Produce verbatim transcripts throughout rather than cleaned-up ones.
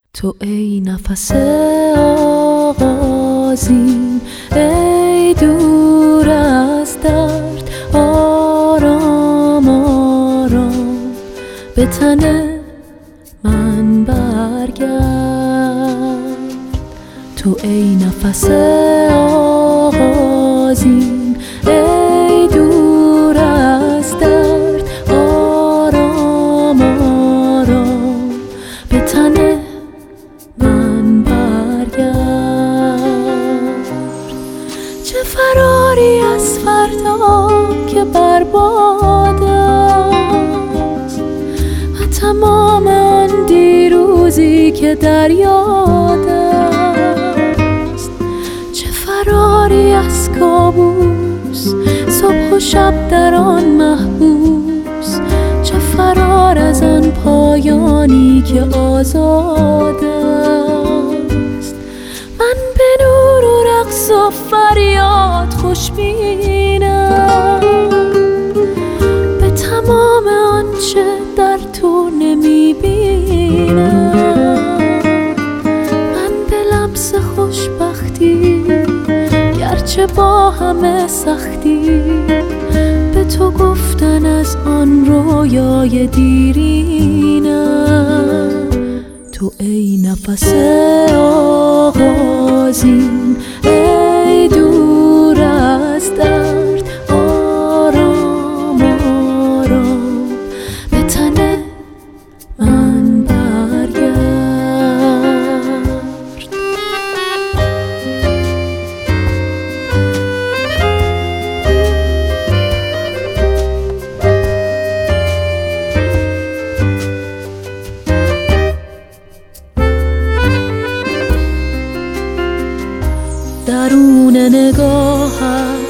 تو ای نفس آغازین، ای دور از درد، آرام آرام به تن من برگرد. تو ای نفس آغازین، ای دور از درد، آرام آرام به تن من برگرد. چه فراری از فردا که برباد است و تمام آن دیروزی که در یاد است. چه فراری از کابوس، صبح و شب در آن محبوس. چه فرار از آن پایانی که آزاد است. من به نور و رقص و فریاد خوشبینم، به تمام آنچه در تو نمیبینم. من به لمس خوشبختی، گرچه با همه سختی، به تو گفتن از آن رویای دیرینم. تو ای نفس آغازین، ای دور از درد، آرام آرام به تن من برگرد. درون نگاهت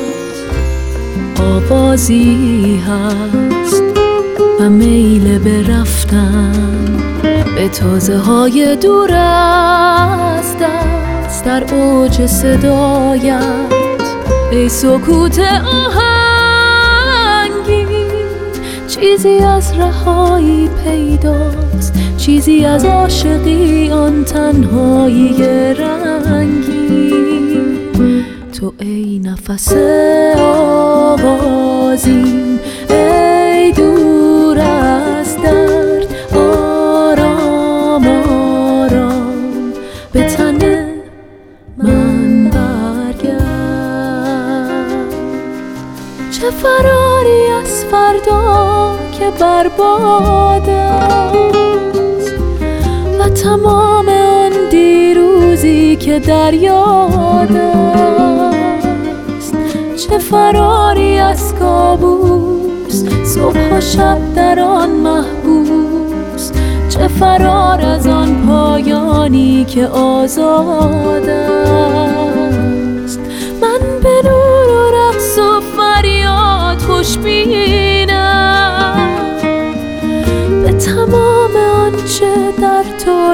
آوازی هست و میل به رفتن به تازه های دور از دست. در اوج صدایت ای سکوت آهنگین، چیزی از رهایی پیداست، چیزی از عاشقی آن تنهایی رنگین. تو ای نفس آغازین، ای دور از درد، آرام آرام به تن من برگرد. چه فراری از فردا که برباد است و تمام آن دیروزی که در یاد است. چه فراری از کابوس، صبح و شب در آن محبوس. چه فرار از آن پایانی که آزاد است. من به نور و رقص و فریاد خوشبینم، به تمام آنچه در تو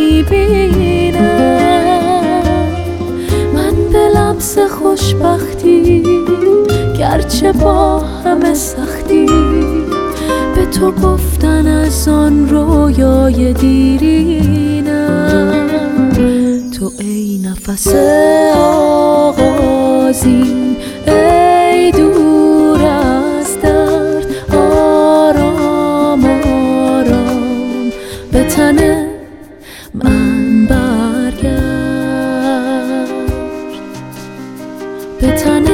نمیبینم. من به لمس خوشبختی، گرچه با همه سختی، به تو گفتن از آن رویای دیرینم. تو ای نفس آغازین، ای دور از درد، آرام آرام به تن من برگرد. به تن